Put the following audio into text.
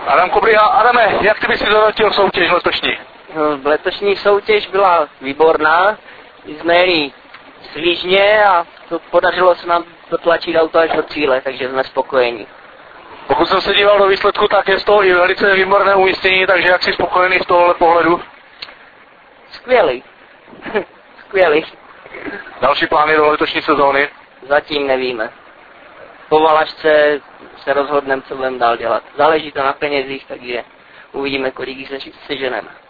Adam Kobry a Adame, jak ty bys si zhodnotil soutěž letošní? Letošní soutěž byla výborná, jsme jeli svížně a podařilo se nám dotlačit auto až do cíle, takže jsme spokojení. Pokud jsem se díval do výsledku, tak je z toho i velice výborné umístění, takže jak jsi spokojený z tohohle pohledu? Skvělý. Skvělý. Další plány do letošní sezóny? Zatím nevíme. Po Valašce se rozhodneme, co budeme dál dělat. Záleží to na penězích, takže uvidíme, kolik se seženeme.